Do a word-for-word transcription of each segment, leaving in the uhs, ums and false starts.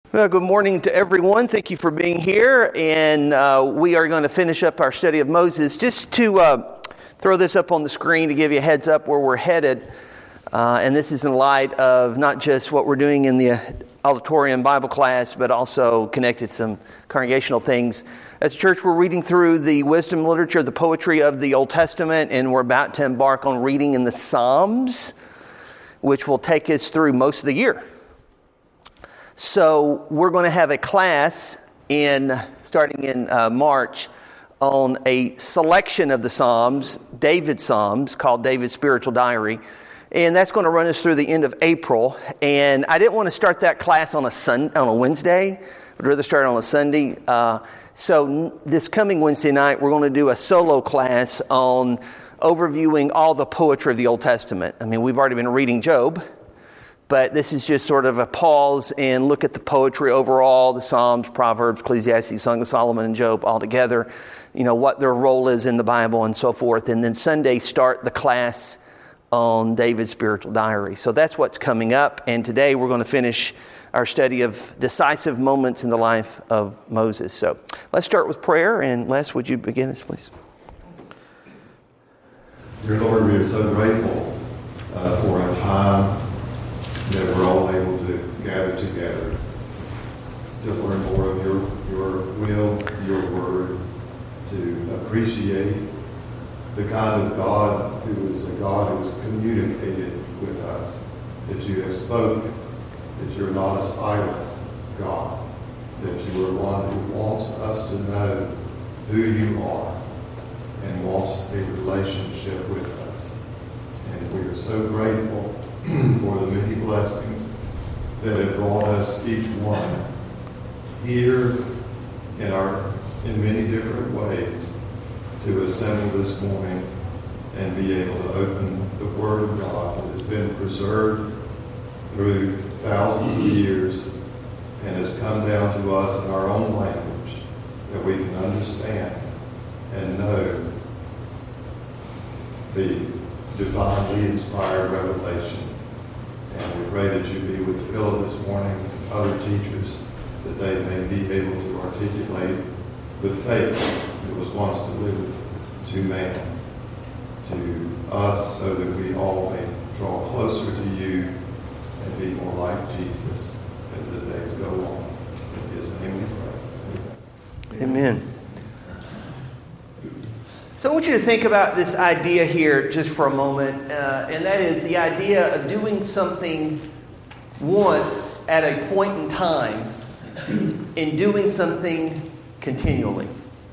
Well, good morning to everyone. Thank you for being here. And uh, we are going to finish up our study of Moses. Just to uh, throw this up on the screen to give you a heads up where we're headed. Uh, and this is in light of not just what we're doing in the auditorium Bible class, but also connected to some congregational things. As a church, we're reading through the wisdom literature, the poetry of the Old Testament, and we're about to embark on reading in the Psalms, which will take us through most of the year. So we're going to have a class in starting in uh, March on a selection of the Psalms, David's Psalms, called David's Spiritual Diary. And that's going to run us through the end of April. And I didn't want to start that class on a sun, on a Wednesday. I'd rather start on a Sunday. Uh, so this coming Wednesday night, we're going to do a solo class on overviewing all the poetry of the Old Testament. I mean, we've already been reading Job. But this is just sort of a pause and look at the poetry overall, the Psalms, Proverbs, Ecclesiastes, Song of Solomon, and Job all together, you know, what their role is in the Bible and so forth. And then Sunday, start the class on David's Spiritual Diary. So that's what's coming up. And today we're going to finish our study of decisive moments in the life of Moses. So let's start with prayer. And Les, would you begin us, please? Dear Lord, we are so grateful uh, for a time that we're all able to gather together to learn more of your, your will, your word, to appreciate the kind of God who is a God who has communicated with us, that you have spoken, that you're not a silent God, that you are one who wants us to know who you are and wants a relationship with us. And we are so grateful for the many blessings that have brought us each one here in our in many different ways to assemble this morning and be able to open the Word of God that has been preserved through thousands of years and has come down to us in our own language, that we can understand and know the divinely inspired revelation. And we pray that you be with Philip this morning and other teachers, that they may be able to articulate the faith that was once delivered to man, to us, so that we all may draw closer to you and be more like Jesus as the days go on. In his name we pray. Amen. Amen. So I want you to think about this idea here just for a moment, uh, and that is the idea of doing something once at a point in time and doing something continually.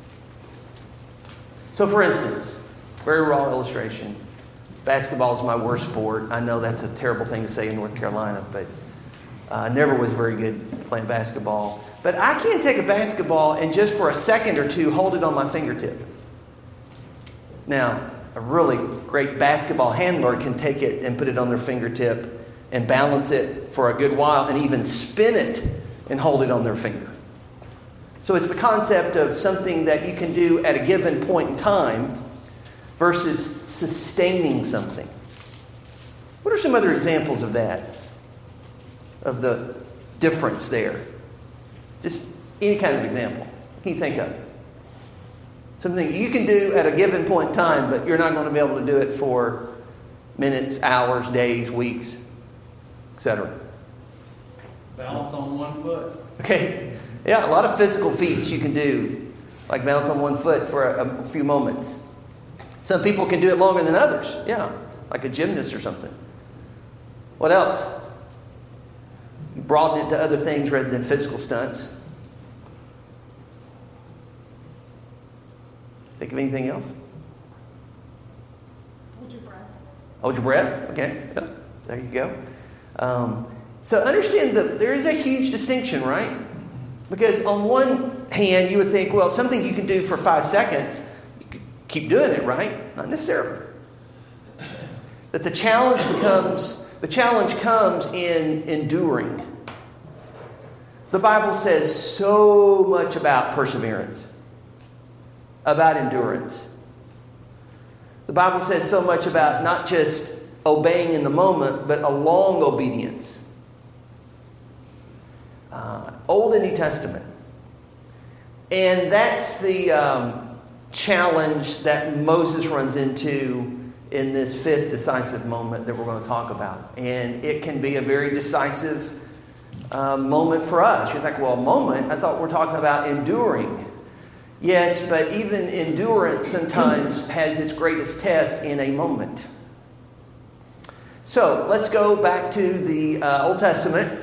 So for instance, very raw illustration, basketball is my worst sport. I know that's a terrible thing to say in North Carolina, but I uh, never was very good playing basketball. But I can take a basketball and just for a second or two hold it on my fingertip. Now, a really great basketball handler can take it and put it on their fingertip and balance it for a good while and even spin it and hold it on their finger. So it's the concept of something that you can do at a given point in time versus sustaining something. What are some other examples of that? Of the difference there? Just any kind of example. What can you think of? Something you can do at a given point in time, but you're not going to be able to do it for minutes, hours, days, weeks, et cetera. Balance on one foot. Okay. Yeah, a lot of physical feats you can do, like balance on one foot for a, a few moments. Some people can do it longer than others. Yeah, like a gymnast or something. What else? You broaden it to other things rather than physical stunts. Think of anything else? Hold your breath. Hold your breath. Okay. Yeah, there you go. Um, so understand that there is a huge distinction, right? Because on one hand, you would think, well, something you can do for five seconds, you could keep doing it, right? Not necessarily. That the challenge becomes, the challenge comes in enduring. The Bible says so much about perseverance, about endurance. The Bible says so much about not just obeying in the moment, but a long obedience. uh, Old and New Testament. And that's the um, challenge that Moses runs into in this fifth decisive moment that we're going to talk about. And it can be a very decisive uh, moment for us. You're like, well, a moment? I thought we're talking about enduring. Yes, but even endurance sometimes has its greatest test in a moment. So let's go back to the uh, Old Testament.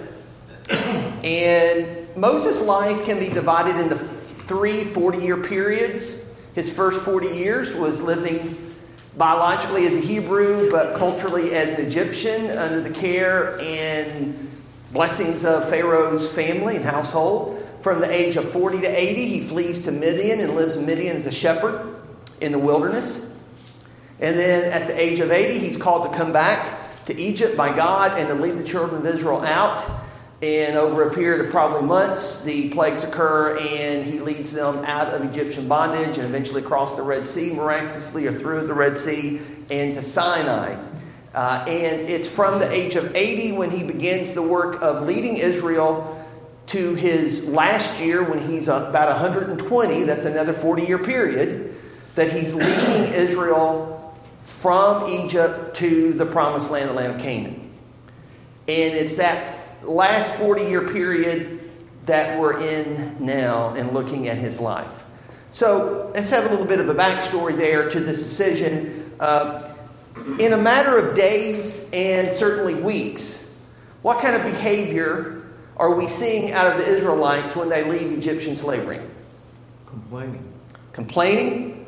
And Moses' life can be divided into three forty-year periods. His first forty years was living biologically as a Hebrew, but culturally as an Egyptian under the care and blessings of Pharaoh's family and household. From the age of forty to eighty, he flees to Midian and lives in Midian as a shepherd in the wilderness. And then at the age of eighty, he's called to come back to Egypt by God and to lead the children of Israel out. And over a period of probably months, the plagues occur and he leads them out of Egyptian bondage and eventually across the Red Sea miraculously, or through the Red Sea and to Sinai. Uh, and it's from the age of eighty when he begins the work of leading Israel to his last year when he's about one hundred twenty, that's another forty-year period, that he's leading Israel from Egypt to the promised land, the land of Canaan. And it's that last forty-year period that we're in now and looking at his life. So let's have a little bit of a backstory there to this decision. Uh, in a matter of days and certainly weeks, what kind of behavior are we seeing out of the Israelites when they leave Egyptian slavery? Complaining. Complaining,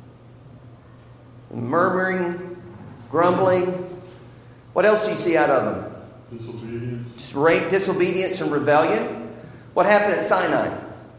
murmuring, grumbling. What else do you see out of them? Disobedience. Rank disobedience and rebellion. What happened at Sinai?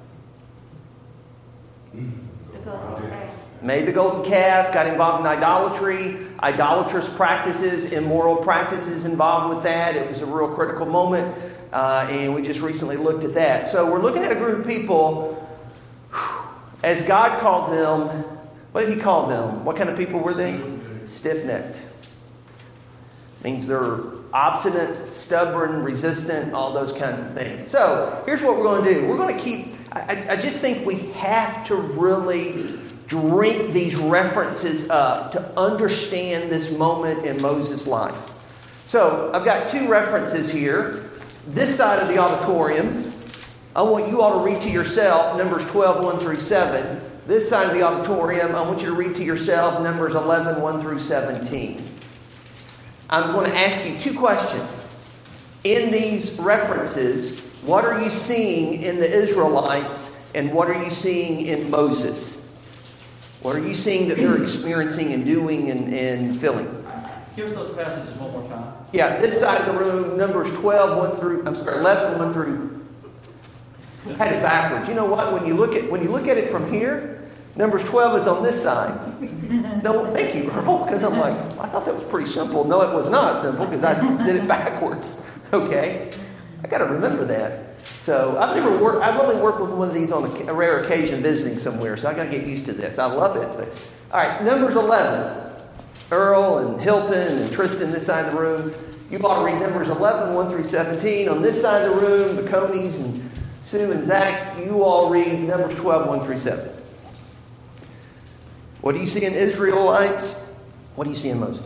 Made the golden calf, got involved in idolatry, idolatrous practices, immoral practices involved with that. It was a real critical moment, uh, and we just recently looked at that. So we're looking at a group of people, as God called them. What did he call them? What kind of people were they? Stiff-necked. Means they're obstinate, stubborn, resistant, all those kinds of things. So here's what we're going to do. We're going to keep, I, I just think we have to really drink these references up to understand this moment in Moses' life. So I've got two references here. This side of the auditorium, I want you all to read to yourself Numbers twelve, one through seven. This side of the auditorium, I want you to read to yourself Numbers eleven, one through seventeen. I'm going to ask you two questions. In these references, what are you seeing in the Israelites and what are you seeing in Moses? What are you seeing that they're experiencing and doing and, and feeling? Give us those passages one more time. Yeah, this side of the room, Numbers twelve, one through, I'm sorry, eleven, one through, I had it backwards. You know what? When you look at when you look at it from here, Numbers twelve is on this side. No, thank you, Earl, because I'm like, I thought that was pretty simple. No, it was not simple because I did it backwards. Okay? I got to remember that. So I've never worked, I've only worked with one of these on a, a rare occasion visiting somewhere, so I got to get used to this. I love it. But, all right, Numbers eleven. Earl and Hilton and Tristan, this side of the room. You ought to read Numbers eleven, one through seventeen. On this side of the room, the Coneys and Sue and Zach, you all read Numbers twelve, one through seven. What do you see in Israelites? What do you see in Moses?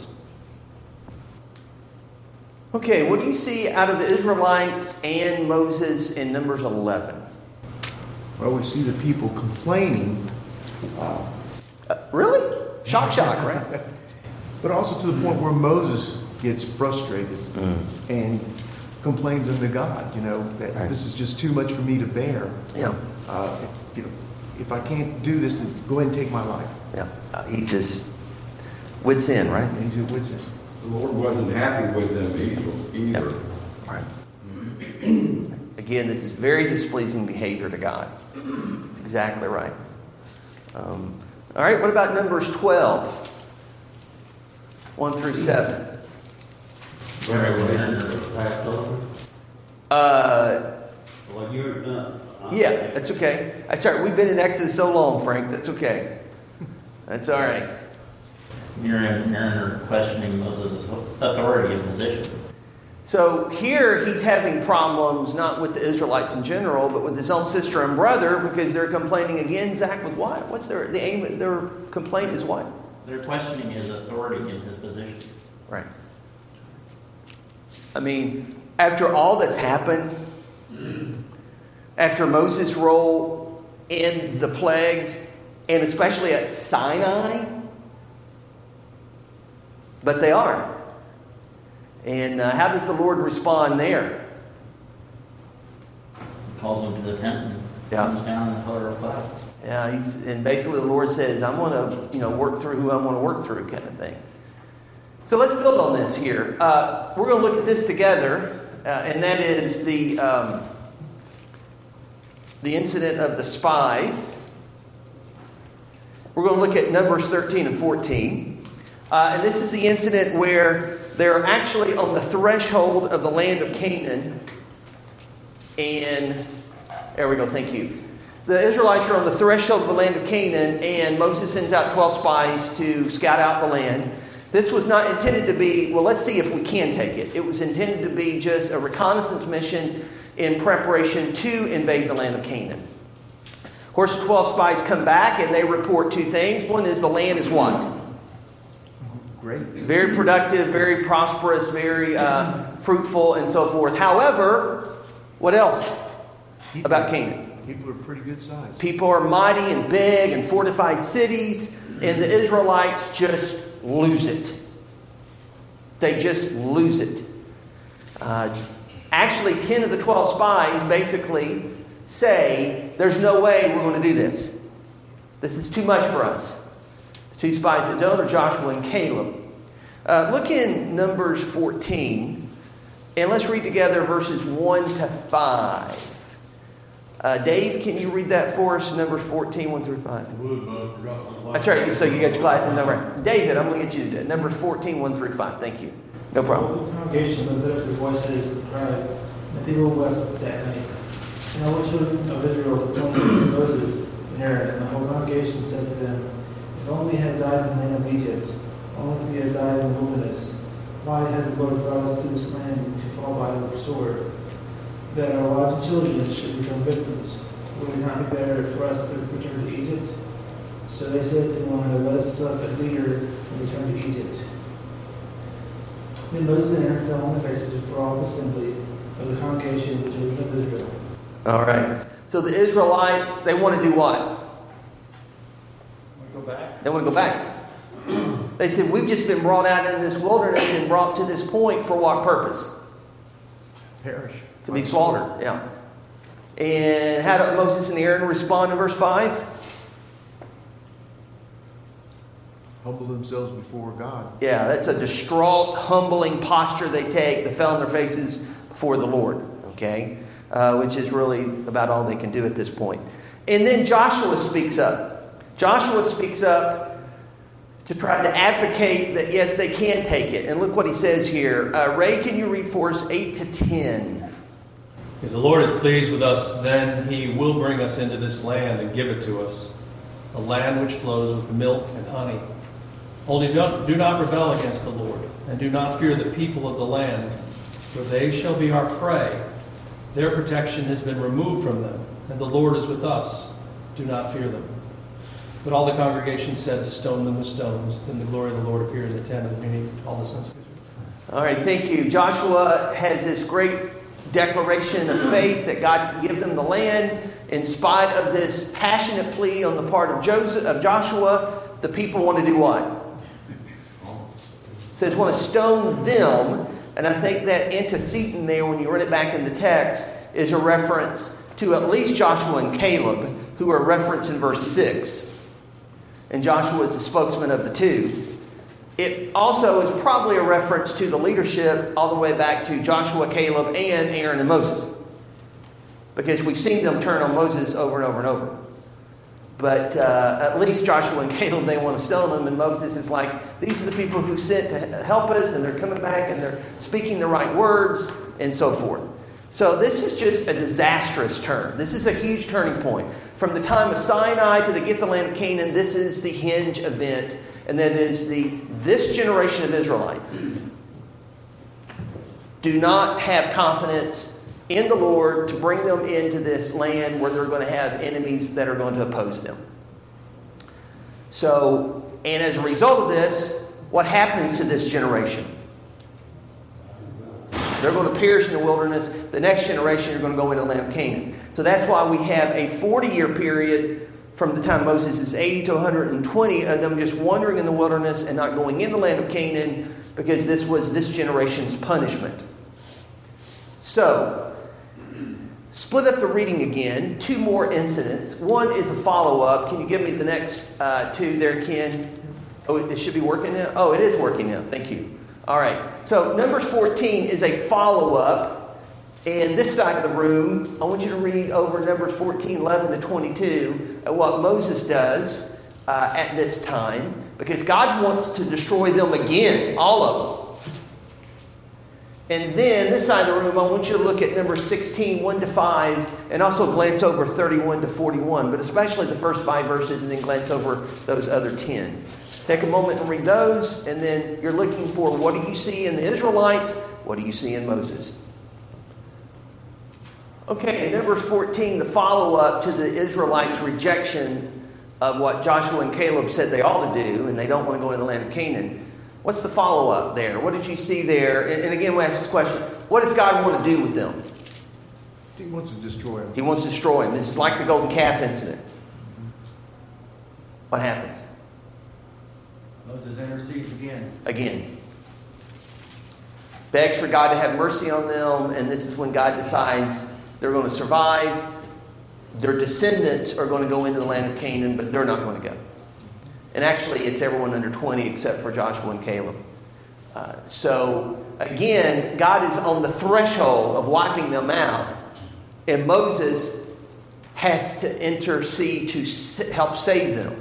Okay, what do you see out of the Israelites and Moses in Numbers eleven? Well, we see the people complaining. Uh, really? Shock, shock, right? But also to the point where Moses gets frustrated mm. and complains unto God, you know, that right. this is just too much for me to bear. Yeah. Uh, if, you know, if I can't do this, then go ahead and take my life. Yeah. Uh, he just wits in, right? And he's at wits in. The Lord wasn't happy with them either. either. Yep. Right. Again, this is very displeasing behavior to God. That's exactly right. Um, all right, what about Numbers twelve? one through seven. Uh, well, you're done. Yeah, that's okay. That's all right. We've been in Exodus so long, Frank. That's okay. That's all right. Miriam and Aaron are questioning Moses' authority and position. So here he's having problems not with the Israelites in general, but with his own sister and brother because they're complaining again. Zach, with what? What's their the aim of their complaint is what? They're questioning his authority in his position. Right. I mean, after all that's happened, after Moses' role in the plagues, and especially at Sinai, but they are. And uh, how does the Lord respond there? He calls them to the tent and Yeah. comes down in the pillar of cloud. Yeah, he's, and basically the Lord says, I'm going to, you know, work through who I'm going to work through, kind of thing. So let's build on this here. Uh, we're going to look at this together, uh, and that is the um, the incident of the spies. We're going to look at Numbers thirteen and fourteen, uh, and this is the incident where they're actually on the threshold of the land of Canaan, and there we go. Thank you. The Israelites are on the threshold of the land of Canaan, and Moses sends out twelve spies to scout out the land. This was not intended to be, well, let's see if we can take it. It was intended to be just a reconnaissance mission in preparation to invade the land of Canaan. Of course, the twelve spies come back, and they report two things. One is the land is what? Great. Very productive, very prosperous, very uh, fruitful, and so forth. However, what else People- about Canaan? People are pretty good size. People are mighty and big and fortified cities, and the Israelites just lose it. They just lose it. Uh, actually, ten of the twelve spies basically say, there's no way we're going to do this. This is too much for us. The two spies that don't are Joshua and Caleb. Uh, look in Numbers fourteen, and let's read together verses one to five. Uh, Dave, can you read that for us? Numbers fourteen, one through five. That's right. So you got your glasses number. David, I'm going to get you to do it. Numbers fourteen, one through five. Thank you. No problem. All the congregation lifted up their voices and cried, and the people wept that night. And all the children of Israel complained to Moses and Aaron, and the whole congregation said to them, if only we had died in the land of Egypt, only if we had died in the wilderness. Why has the Lord brought us to this land to fall by the sword, that our wives and children should become victims? Would it not be better for us to return to Egypt? So they said to one another, let us select a leader and return to Egypt. Then Moses and Aaron fell on their faces before all the assembly of the congregation of the children of Israel. All right. So the Israelites, they want to do what? Want to go back? They want to go back. They said, we've just been brought out into this wilderness and brought to this point for what purpose? Perish. To be slaughtered, yeah. And how did Moses and Aaron respond in verse five? Humble themselves before God. Yeah, that's a distraught, humbling posture they take. They fell on their faces before the Lord, okay? Uh, which is really about all they can do at this point. And then Joshua speaks up. Joshua speaks up to try to advocate that, yes, they can take it. And look what he says here. Uh, Ray, can you read for us eight to ten? If the Lord is pleased with us, then he will bring us into this land and give it to us, a land which flows with milk and honey. Only don't, do not rebel against the Lord, and do not fear the people of the land, for they shall be our prey. Their protection has been removed from them, and the Lord is with us. Do not fear them. But all the congregation said to stone them with stones. Then the glory of the Lord appears at the tent of the meeting to all the sons of Israel. All right, thank you. Joshua has this great declaration of faith that God can give them the land. In spite of this passionate plea on the part of Joseph, of Joshua, the people want to do what? It says want to stone them. And I think that antecedent there, when you read it back in the text, is a reference to at least Joshua and Caleb, who are referenced in verse six. And Joshua is the spokesman of the two. It also is probably a reference to the leadership all the way back to Joshua, Caleb, and Aaron and Moses. Because we've seen them turn on Moses over and over and over. But uh, at least Joshua and Caleb, they want to stone him. And Moses is like, these are the people who sent to help us. And they're coming back and they're speaking the right words and so forth. So this is just a disastrous turn. This is a huge turning point. From the time of Sinai to the get the land of Canaan, this is the hinge event. And that is the this generation of Israelites do not have confidence in the Lord to bring them into this land where they're going to have enemies that are going to oppose them. So, and as a result of this, what happens to this generation? They're going to perish in the wilderness. The next generation are going to go into the land of Canaan. So that's why we have a forty-year period from the time Moses is eighty to one hundred twenty of them just wandering in the wilderness and not going in the land of Canaan, because this was this generation's punishment. So, split up the reading again. Two more incidents. One is a follow-up. Can you give me the next uh, two there, Ken? Oh, it should be working now? Oh, it is working now. Thank you. All right. So, Numbers fourteen is a follow-up. And this side of the room, I want you to read over Numbers fourteen, eleven to twenty-two, at what Moses does uh, at this time. Because God wants to destroy them again, all of them. And then this side of the room, I want you to look at Numbers sixteen, one to five, and also glance over thirty-one to forty-one, but especially the first five verses, and then glance over those other ten. Take a moment and read those, and then you're looking for, what do you see in the Israelites? What do you see in Moses? Okay, in Numbers fourteen, the follow-up to the Israelites' rejection of what Joshua and Caleb said they ought to do, and they don't want to go into the land of Canaan. What's the follow-up there? What did you see there? And again, we'll ask this question. What does God want to do with them? He wants to destroy them. He wants to destroy them. This is like the golden calf incident. What happens? Moses intercedes again. Again. Begs for God to have mercy on them, and this is when God decides they're going to survive. Their descendants are going to go into the land of Canaan, but they're not going to go. And actually, it's everyone under twenty except for Joshua and Caleb. Uh, so, again, God is on the threshold of wiping them out. And Moses has to intercede to help save them.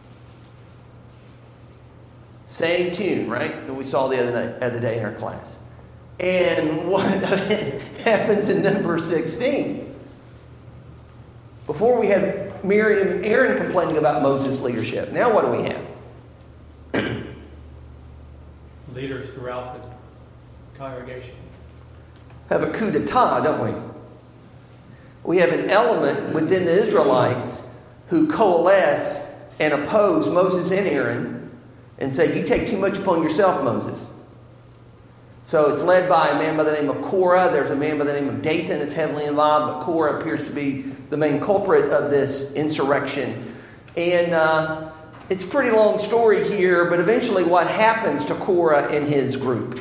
Same tune, right? That we saw the other day, other day in our class. And what happens in number sixteen? Before we had Miriam and Aaron complaining about Moses' leadership. Now what do we have? Leaders throughout the congregation. Have a coup d'etat, don't we? We have an element within the Israelites who coalesce and oppose Moses and Aaron and say, you take too much upon yourself, Moses. So it's led by a man by the name of Korah. There's a man by the name of Dathan that's heavily involved, but Korah appears to be the main culprit of this insurrection. And uh, it's a pretty long story here, but eventually what happens to Korah and his group?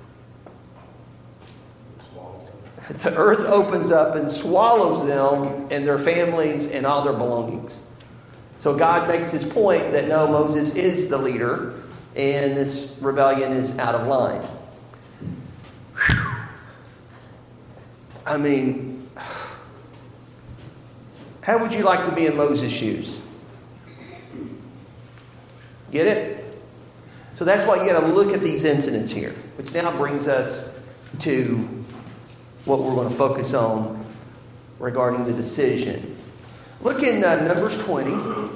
The earth opens up and swallows them and their families and all their belongings. So God makes his point that no, Moses is the leader and this rebellion is out of line. Whew. I mean, how would you like to be in Moses' shoes? Get it? So that's why you got to look at these incidents here, which now brings us to what we're going to focus on regarding the decision. Look in uh, Numbers twenty,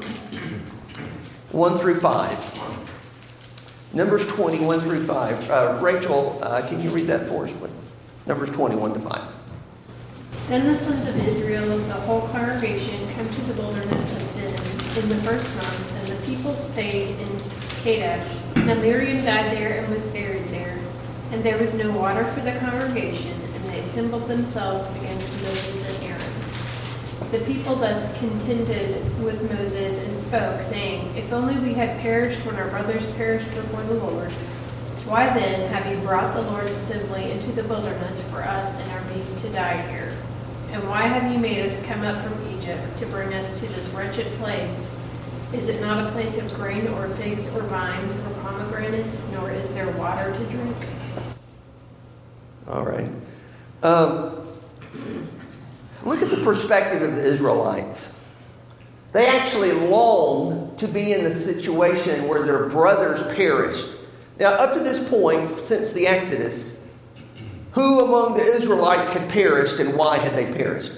one through five. Numbers twenty, one through five. Uh, Rachel, uh, can you read that for us, please? Numbers twenty, one to five. Then the sons of Israel, the whole congregation, come to the wilderness of Zin in the first month, and the people stayed in Kadesh. Now Miriam died there and was buried there. And there was no water for the congregation, and they assembled themselves against Moses and Aaron. The people thus contended with Moses and spoke, saying, if only we had perished when our brothers perished before the Lord. Why then have you brought the Lord's assembly into the wilderness for us and our beasts to die here? And why have you made us come up from Egypt to bring us to this wretched place? Is it not a place of grain or figs or vines or pomegranates, nor is there water to drink? All right. Um, look at the perspective of the Israelites. They actually long to be in a situation where their brothers perished. Now, up to this point, since the Exodus, who among the Israelites had perished and why had they perished?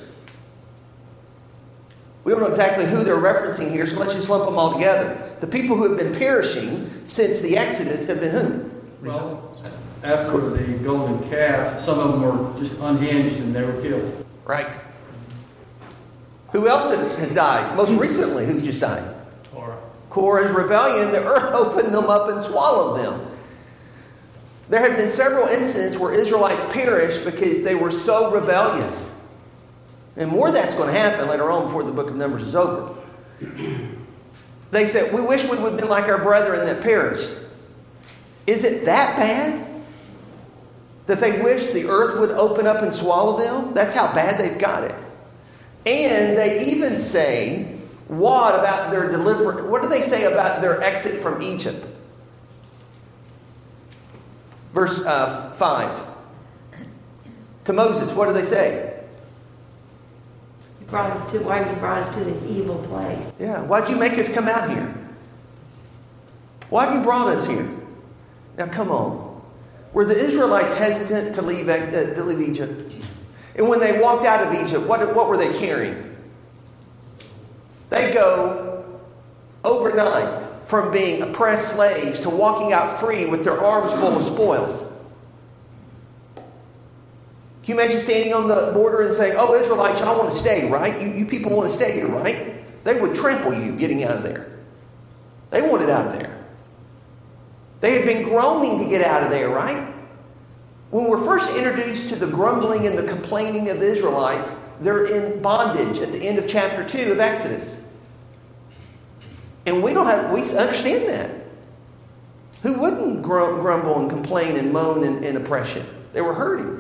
We don't know exactly who they're referencing here, so let's just lump them all together. The people who have been perishing since the Exodus have been whom? Well, after the golden calf, some of them were just unhinged and they were killed. Right. Who else has died? Most recently, who just died? Korah. Korah's rebellion, the earth opened them up and swallowed them. There have been several incidents where Israelites perished because they were so rebellious. And more of that's going to happen later on before the book of Numbers is over. They said, we wish we would have been like our brethren that perished. Is it that bad? That they wish the earth would open up and swallow them? That's how bad they've got it. And they even say, what about their deliverance? What do they say about their exit from Egypt? Verse uh, five. To Moses, what do they say? You brought us to, why have you brought us to this evil place? Yeah, why'd you make us come out here? Why have you brought us here? Now come on. Were the Israelites hesitant to leave, uh, to leave Egypt? And when they walked out of Egypt, what, what were they carrying? They go overnight from being oppressed slaves to walking out free with their arms full of spoils. Can you imagine standing on the border and saying, oh, Israelites, y'all want to stay, right? You, you people want to stay here, right? They would trample you getting out of there. They wanted out of there. They had been groaning to get out of there, right? When we're first introduced to the grumbling and the complaining of the Israelites, they're in bondage at the end of chapter two of Exodus. And we don't have, we understand that. Who wouldn't grumble and complain and moan and, and oppression? They were hurting.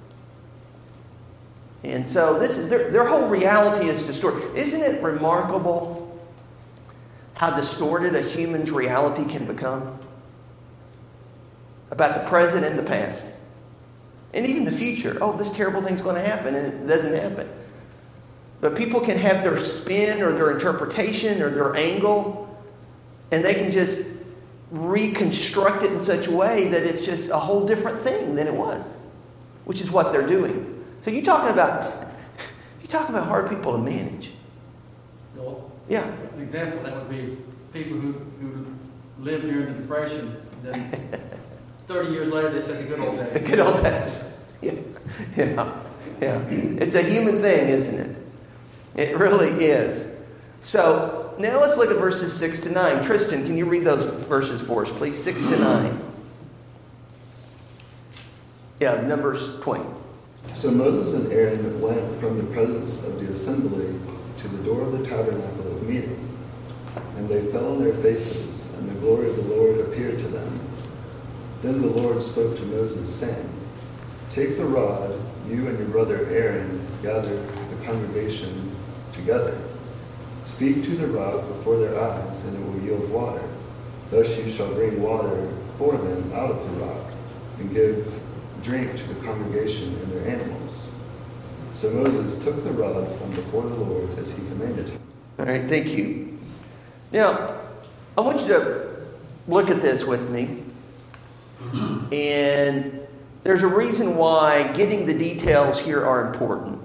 And so this is their, their whole reality is distorted. Isn't it remarkable how distorted a human's reality can become? About the present and the past. And even the future. Oh, this terrible thing's going to happen, and it doesn't happen. But people can have their spin or their interpretation or their angle, and they can just reconstruct it in such a way that it's just a whole different thing than it was, which is what they're doing. So you're talking about you're talking about hard people to manage. Well, yeah. An example that would be people who, who lived during the Depression. Then thirty years later, they said the good old days. The good old days. Yeah. Yeah. Yeah. It's a human thing, isn't it? It really is. So now let's look at verses six to nine. Tristan, can you read those verses for us, please? Six to nine. Yeah, Numbers twenty. So Moses and Aaron went from the presence of the assembly to the door of the tabernacle of meeting. And they fell on their faces, and the glory of the Lord appeared to them. Then the Lord spoke to Moses, saying, take the rod, you and your brother Aaron gather the congregation together. Speak to the rock before their eyes, and it will yield water. Thus you shall bring water for them out of the rock, and give drink to the congregation and their animals. So Moses took the rod from before the Lord as he commanded him. All right, thank you. Now, I want you to look at this with me. And there's a reason why getting the details here are important.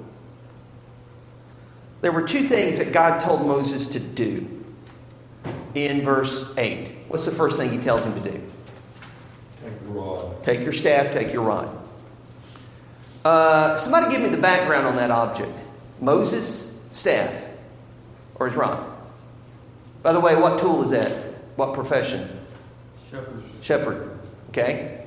There were two things that God told Moses to do in verse eight. What's the first thing he tells him to do? Take the rod. Take your staff, take your rod. Uh, somebody give me the background on that object. Moses' staff or his rod? By the way, what tool is that? What profession? Shepherd. Shepherd. Okay.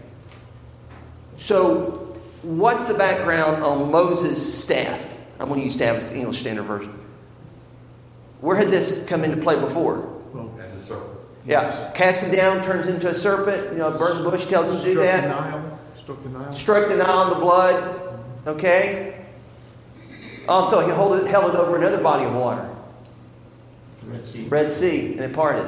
So, what's the background on Moses' staff? I'm going to use staff as the English Standard Version. Where had this come into play before? Well, as a serpent. Yeah, cast him down, turns into a serpent. You know, a burning bush tells him to do Struck that. the Nile. Struck the Nile. Struck the Nile in the blood. Okay. Also, he held it, held it over another body of water. Red Sea. Red Sea, and it parted.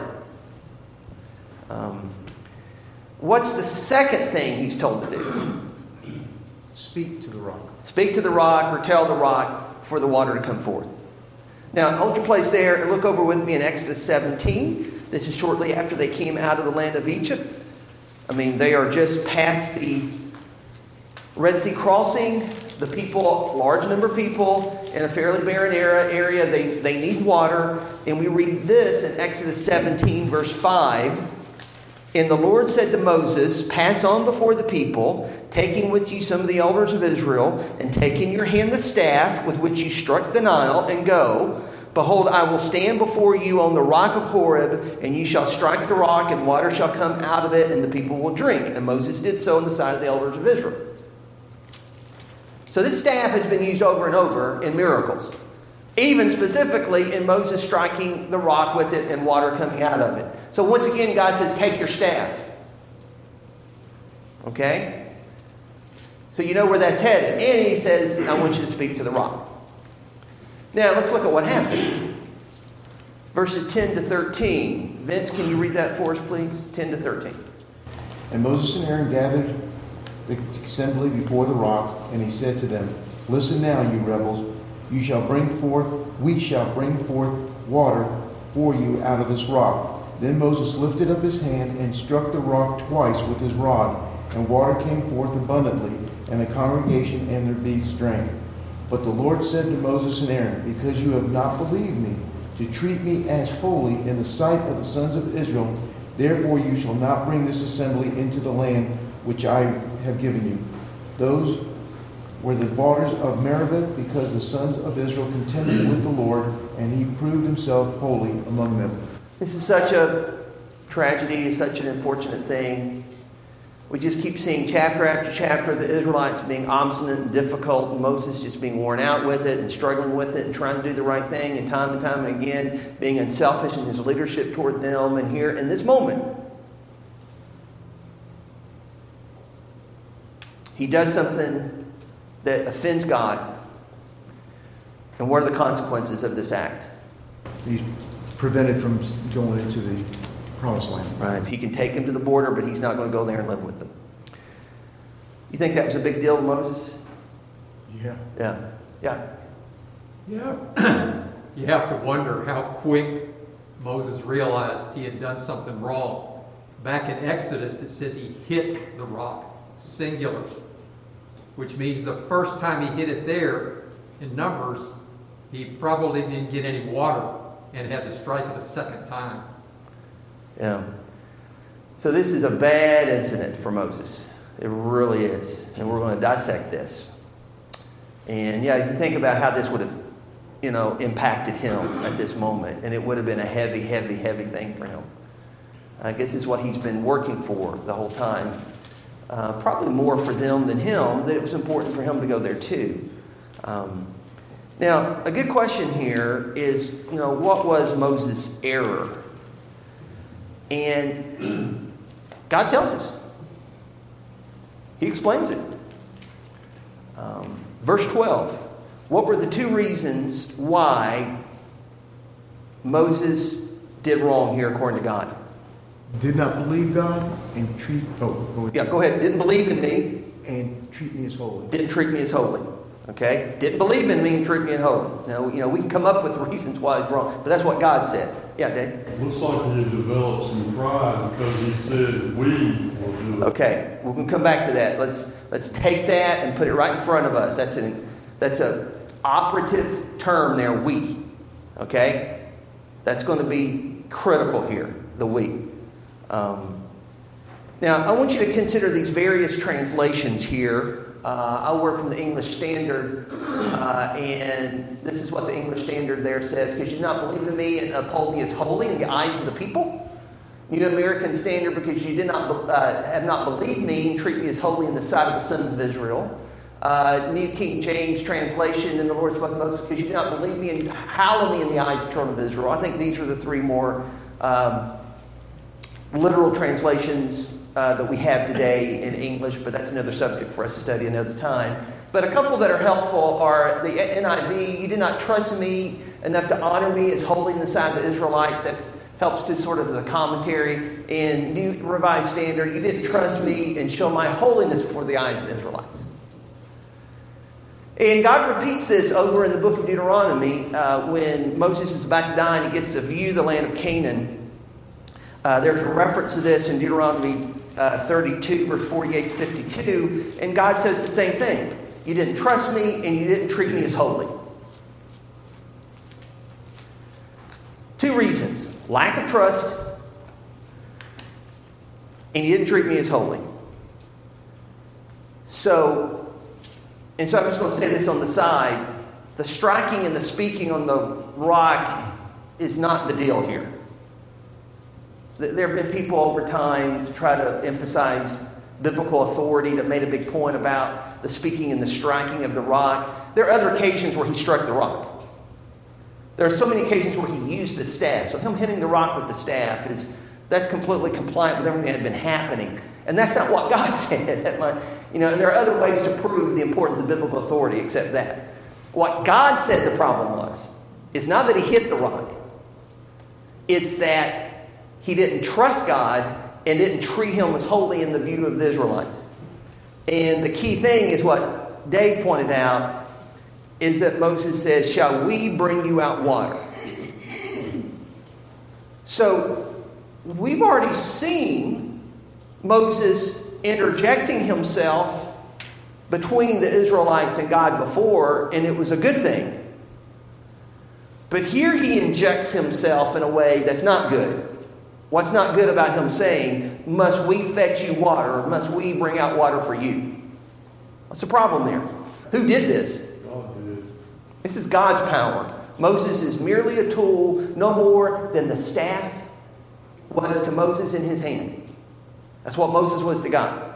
Um, what's the second thing he's told to do? Speak to the rock. Speak to the rock or tell the rock for the water to come forth. Now, hold your place there and look over with me in Exodus seventeen. This is shortly after they came out of the land of Egypt. I mean, they are just past the Red Sea crossing. The people, large number of people in a fairly barren era, area, they, they need water. And we read this in Exodus seventeen, verse five. And the Lord said to Moses, pass on before the people, taking with you some of the elders of Israel, and take in your hand the staff with which you struck the Nile, and go. Behold, I will stand before you on the rock of Horeb, and you shall strike the rock, and water shall come out of it, and the people will drink. And Moses did so on the side of the elders of Israel. So this staff has been used over and over in miracles. Even specifically in Moses striking the rock with it and water coming out of it. So once again, God says, take your staff. Okay? So you know where that's headed. And he says, I want you to speak to the rock. Now, let's look at what happens. Verses ten to thirteen. Vince, can you read that for us, please? ten to thirteen. And Moses and Aaron gathered the assembly before the rock, and he said to them, listen now, you rebels. You shall bring forth, we shall bring forth water for you out of this rock. Then Moses lifted up his hand and struck the rock twice with his rod, and water came forth abundantly, and the congregation and their beasts drank. But the Lord said to Moses and Aaron, because you have not believed me, to treat me as holy in the sight of the sons of Israel, therefore you shall not bring this assembly into the land which I have given you. Those were the waters of Meribah, because the sons of Israel contended with the Lord, and he proved himself holy among them. This is such a tragedy, such an unfortunate thing. We just keep seeing chapter after chapter the Israelites being obstinate and difficult, and Moses just being worn out with it and struggling with it and trying to do the right thing, and time and time and again being unselfish in his leadership toward them. And here in this moment, he does something that offends God. And what are the consequences of this act? He's prevented from going into the promised land. Right. He can take him to the border, but he's not going to go there and live with them. You think that was a big deal to Moses? Yeah. Yeah. Yeah. Yeah. You have to wonder how quick Moses realized he had done something wrong. Back in Exodus, it says he hit the rock, singular, which means the first time he hit it there, in Numbers, he probably didn't get any water and had to strike it a second time. Yeah. So this is a bad incident for Moses. It really is. And we're going to dissect this. And yeah, you think about how this would have, you know, impacted him at this moment. And it would have been a heavy, heavy, heavy thing for him. I guess this is what he's been working for the whole time. Uh, probably more for them than him, that it was important for him to go there too. Um, now, a good question here is, you know, what was Moses' error? And God tells us. He explains it. Um, verse twelve. What were the two reasons why Moses did wrong here according to God? Did not believe God and treat... Oh, go ahead. Yeah, go ahead. Didn't believe in me. And treat me as holy. Didn't treat me as holy. Okay? Didn't believe in me and treat me as holy. Now, you know, we can come up with reasons why it's wrong, but that's what God said. Yeah, Dave? Looks like he developed some pride because he said we will do it. Okay, we're going to come back to that. Let's let's take that and put it right in front of us. That's an that's a operative term there, we. Okay? That's going to be critical here, the we. Um, now, I want you to consider these various translations here. Uh, I work from the English Standard, uh, and this is what the English Standard there says. Because you did not believe in me and uphold me as holy in the eyes of the people. New American Standard, because you did not uh, have not believed me and treat me as holy in the sight of the sons of Israel. Uh, New King James translation, in the Lord spoke to Moses, because you did not believe me and hallow me in the eyes of the children of Israel. I think these are the three more um, literal translations uh, that we have today in English, but that's another subject for us to study another time. But a couple that are helpful are the N I V. You did not trust me enough to honor me as holy in the sight of the Israelites. That helps to sort of the commentary. In New Revised Standard, you didn't trust me and show my holiness before the eyes of the Israelites. And God repeats this over in the book of Deuteronomy uh, when Moses is about to die and he gets to view the land of Canaan. Uh, there's a reference to this in Deuteronomy uh, thirty-two, verse forty-eight to fifty-two, and God says the same thing. You didn't trust me and you didn't treat me as holy. Two reasons. Lack of trust and you didn't treat me as holy. So, and so I'm just going to say this on the side. The striking and the speaking on the rock is not the deal here. There have been people over time to try to emphasize biblical authority that made a big point about the speaking and the striking of the rock. There are other occasions where he struck the rock. There are so many occasions where he used the staff. So him hitting the rock with the staff, is that's completely compliant with everything that had been happening. And that's not what God said. That might, you know, and there are other ways to prove the importance of biblical authority except that. What God said the problem was, is not that he hit the rock. It's that he didn't trust God and didn't treat him as holy in the view of the Israelites. And the key thing is what Dave pointed out, is that Moses says, shall we bring you out water? So we've already seen Moses interjecting himself between the Israelites and God before, and it was a good thing. But here he injects himself in a way that's not good. What's not good about him saying, must we fetch you water, or must we bring out water for you? What's the problem there? Who did this? God did. This is God's power. Moses is merely a tool, no more than the staff was to Moses in his hand. That's what Moses was to God.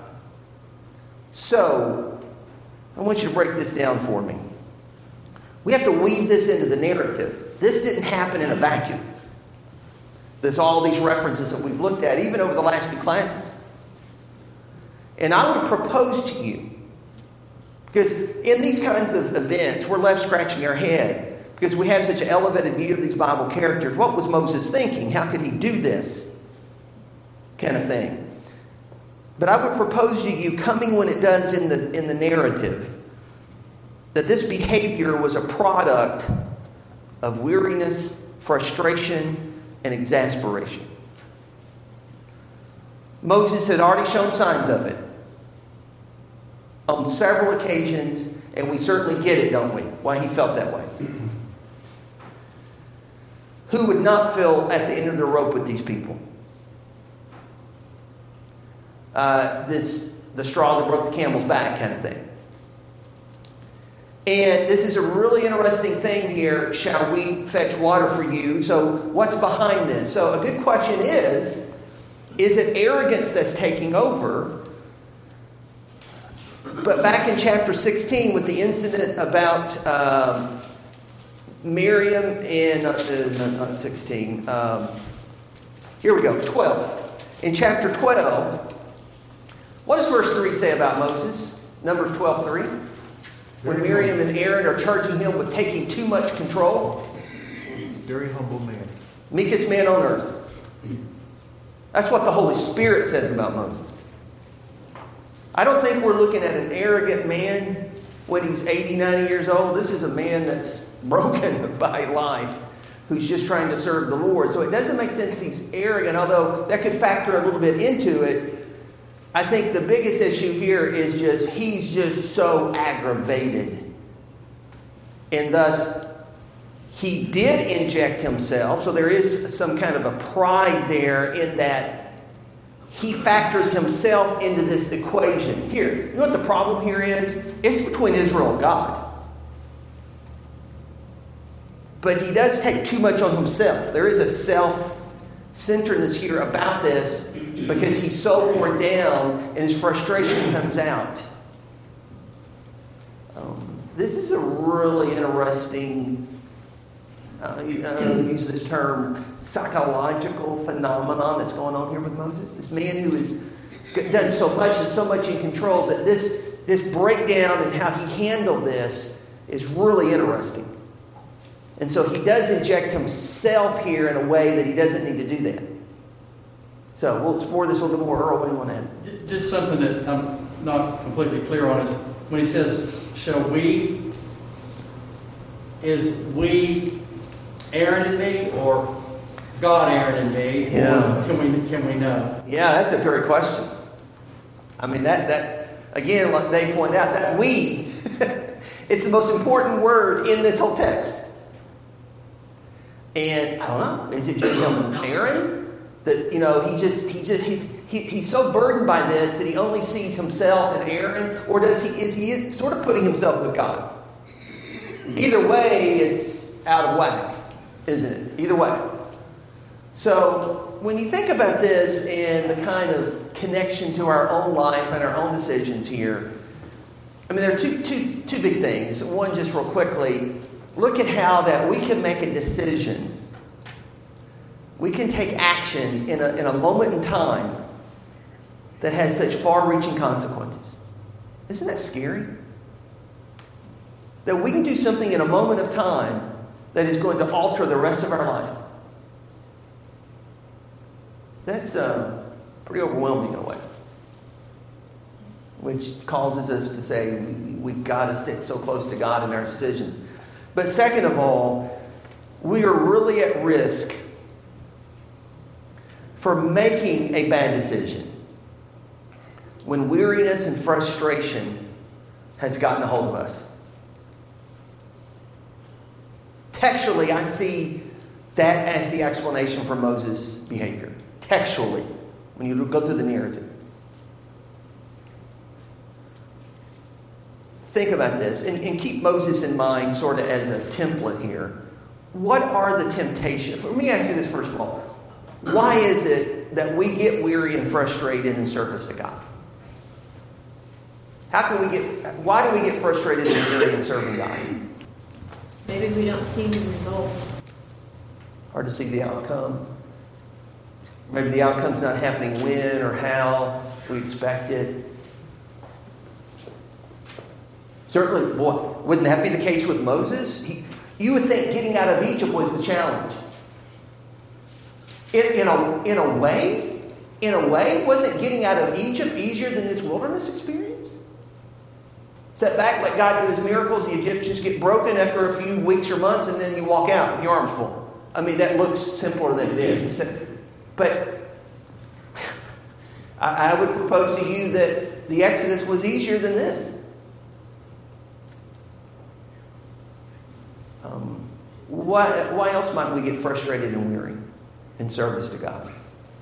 So, I want you to break this down for me. We have to weave this into the narrative. This didn't happen in a vacuum. There's all these references that we've looked at, even over the last few classes. And I would propose to you, because in these kinds of events, we're left scratching our head, because we have such an elevated view of these Bible characters. What was Moses thinking? How could he do this kind of thing? But I would propose to you, coming when it does in the, in the narrative, that this behavior was a product of weariness, frustration, and exasperation. Moses had already shown signs of it on several occasions, and we certainly get it, don't we? Why he felt that way. Who would not feel at the end of the rope with these people? Uh, this the straw that broke the camel's back kind of thing. And this is a really interesting thing here. Shall we fetch water for you? So what's behind this? So a good question is, is it arrogance that's taking over? But back in chapter sixteen with the incident about um, Miriam in, uh, not sixteen, um, here we go, twelve. In chapter twelve, what does verse three say about Moses? Numbers twelve three. When Miriam and Aaron are charging him with taking too much control. Very humble man. Meekest man on earth. That's what the Holy Spirit says about Moses. I don't think we're looking at an arrogant man when he's eighty, ninety years old. This is a man that's broken by life, who's just trying to serve the Lord. So it doesn't make sense he's arrogant, although that could factor a little bit into it. I think the biggest issue here is just he's just so aggravated. And thus, he did inject himself. So there is some kind of a pride there in that he factors himself into this equation. Here, you know what the problem here is? It's between Israel and God. But he does take too much on himself. There is a self-centeredness here about this, because he's so worn down and his frustration comes out. Um, this is a really interesting, uh, I use this term, psychological phenomenon that's going on here with Moses. This man who has done so much and so much in control, that this, this breakdown and how he handled this is really interesting. And so he does inject himself here in a way that he doesn't need to do that. So we'll explore this a little bit more. Earl, what do you want to add? Just something that I'm not completely clear on is when he says, shall we, is we Aaron and me, or God Aaron and me? Yeah. Or can we, can we know? Yeah, that's a great question. I mean, that, that again, like they point out, that we, it's the most important word in this whole text. And I don't know, is it just him, Aaron? That, you know, he just, he just, he's, he, he's so burdened by this that he only sees himself and Aaron, or does he is he sort of putting himself with God? Either way, it's out of whack, isn't it? Either way. So when you think about this and the kind of connection to our own life and our own decisions here, I mean, there are two, two, two big things. One, just real quickly, look at how that we can make a decision. We can take action in a, in a moment in time that has such far-reaching consequences. Isn't that scary? That we can do something in a moment of time that is going to alter the rest of our life. That's uh, pretty overwhelming in a way. Which causes us to say we, we've got to stick so close to God in our decisions. But second of all, we are really at risk for making a bad decision when weariness and frustration has gotten a hold of us. Textually, I see that as the explanation for Moses' behavior. Textually, when you go through the narrative. Think about this and, and keep Moses in mind sort of as a template here. What are the temptations? Let me ask you this first of all. Why is it that we get weary and frustrated in service to God? How can we get, why do we get frustrated and weary in serving God? Maybe we don't see the results. Hard to see the outcome. Maybe the outcome's not happening when or how we expect it. Certainly, boy, wouldn't that be the case with Moses? He, you would think getting out of Egypt was the challenge. In, in, a, in a way, in a way, wasn't getting out of Egypt easier than this wilderness experience? Set back, let God do his miracles, the Egyptians get broken after a few weeks or months, and then you walk out with your arms full. I mean, that looks simpler than it is. Except, but I, I would propose to you that the Exodus was easier than this. Um, why, why else might we get frustrated and weary in service to God?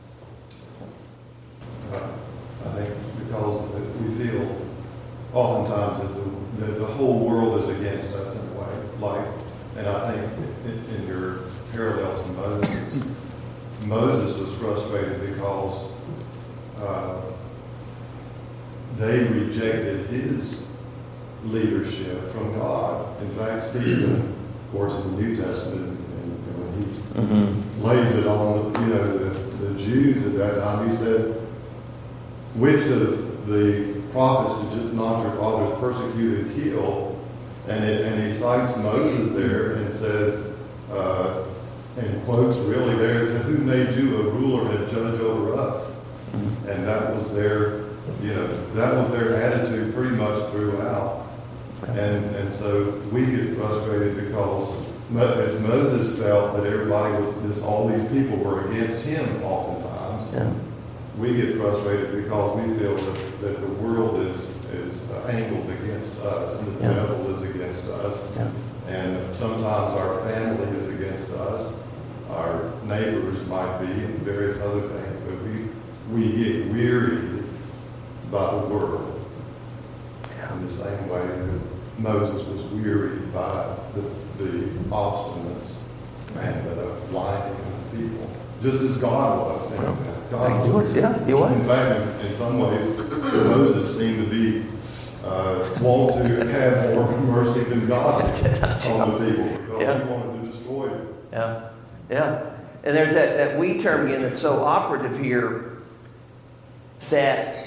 Uh, I think because we feel oftentimes that the, that the whole world is against us in a way. Like, and I think in, in your parallel to Moses, Moses was frustrated because uh, they rejected his leadership from God. In fact, Stephen, of course, in the New Testament, and, and when he mm-hmm. lays it on the, you know, the, the Jews at that time, he said, which of the prophets did not your fathers persecute and kill? And, it, and he cites Moses there and says, uh, and quotes really there, who made you a ruler and judge over us? Mm-hmm. And that was their, you know, that was their attitude pretty much throughout. And and so we get frustrated because as Moses felt that everybody was, this, all these people were against him oftentimes, yeah. we get frustrated because we feel that, that the world is, is angled against us and the yeah. devil is against us. Yeah. And sometimes our family is against us, our neighbors might be, and various other things, but we, we get wearied by the world. In the same way that Moses was wearied by the, the obstinance and uh, lying of the people, just as God was. And God was. Yeah, he was. In fact, in, in some ways, Moses seemed to be uh, want to have more mercy than God on the people because yeah. he wanted to destroy them. Yeah, yeah. And there's that, that we term again that's so operative here that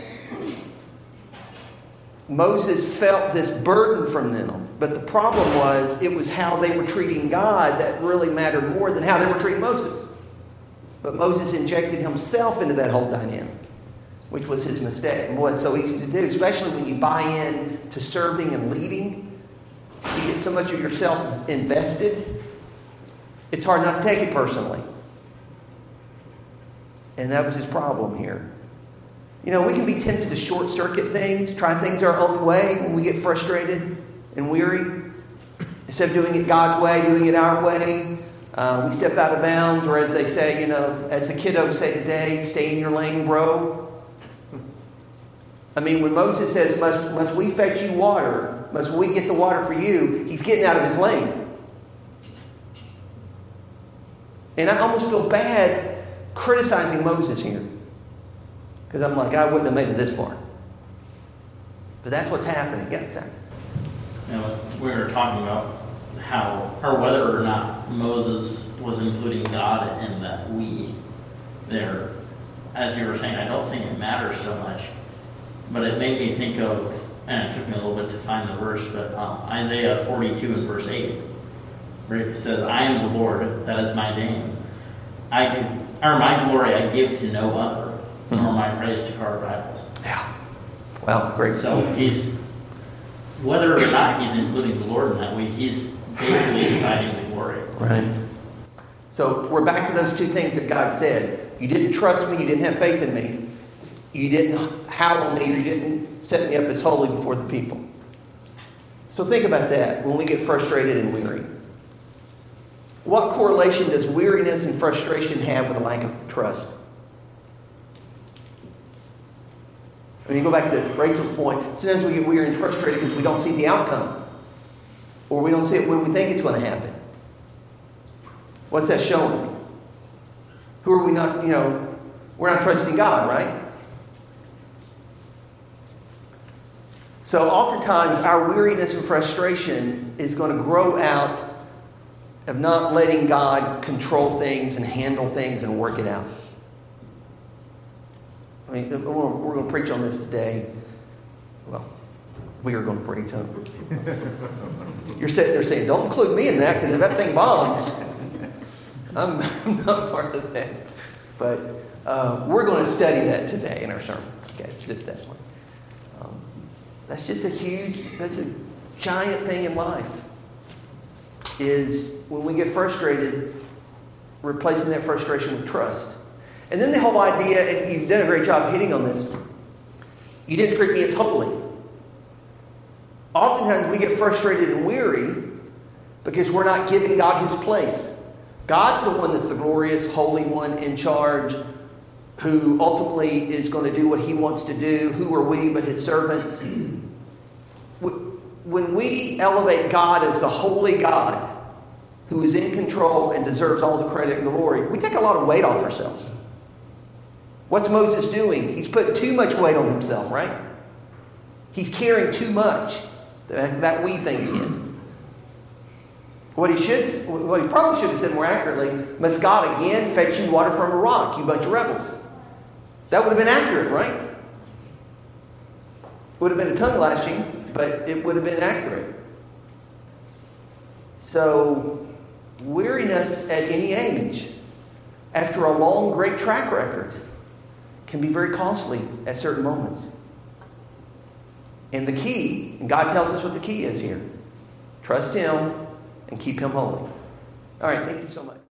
Moses felt this burden from them, but the problem was it was how they were treating God that really mattered more than how they were treating Moses. But Moses injected himself into that whole dynamic, which was his mistake. And boy, it's so easy to do, especially when you buy in to serving and leading. You get so much of yourself invested, it's hard not to take it personally. And that was his problem here. You know, we can be tempted to short-circuit things, try things our own way when we get frustrated and weary. Instead of doing it God's way, doing it our way, uh, we step out of bounds, or as they say, you know, as the kiddos say today, stay in your lane, bro. I mean, when Moses says, must, must we fetch you water? Must we get the water for you? He's getting out of his lane. And I almost feel bad criticizing Moses here. Because I'm like, I wouldn't have made it this far. But that's what's happening. Yeah, exactly. You know, we were talking about how, or whether or not Moses was including God in that we there. As you were saying, I don't think it matters so much. But it made me think of, and it took me a little bit to find the verse, but um, Isaiah forty-two and verse eight, where it says, I am the Lord, that is my name. I give, or my glory I give to no other, mm-hmm. nor my praise to carved idols. Yeah. Well, great. So he's, whether or not he's including the Lord in that way, he's basically dividing the glory. Right. So we're back to those two things that God said. You didn't trust me, you didn't have faith in me. You didn't hallow me, you didn't set me up as holy before the people. So think about that when we get frustrated and weary. What correlation does weariness and frustration have with a lack of trust? I mean, you go back to Rachel's point. Sometimes we get weary and frustrated because we don't see the outcome. Or we don't see it when we think it's going to happen. What's that showing? Who are we not, you know, we're not trusting God, right? So oftentimes our weariness and frustration is going to grow out of not letting God control things and handle things and work it out. I mean, we're going to preach on this today. Well, we are going to preach on it. You're sitting there saying, don't include me in that, because if that thing bombs, I'm, I'm not part of that. But uh, we're going to study that today in our sermon. Okay, let's do it that way. Um, that's just a huge, that's a giant thing in life. Is when we get frustrated, replacing that frustration with trust. And then the whole idea, and you've done a great job hitting on this, you didn't treat me as holy. Oftentimes we get frustrated and weary because we're not giving God his place. God's the one that's the glorious, holy one in charge, who ultimately is going to do what he wants to do. Who are we but his servants? When we elevate God as the holy God, who is in control and deserves all the credit and glory, we take a lot of weight off ourselves. What's Moses doing? He's putting too much weight on himself, right? He's carrying too much. That's that we thing again. What he should, what he probably should have said more accurately, must God again fetch you water from a rock, you bunch of rebels. That would have been accurate, right? Would have been a tongue lashing, but it would have been accurate. So, weariness at any age, after a long, great track record, can be very costly at certain moments. And the key, and God tells us what the key is here, trust him and keep him holy. All right, thank you so much.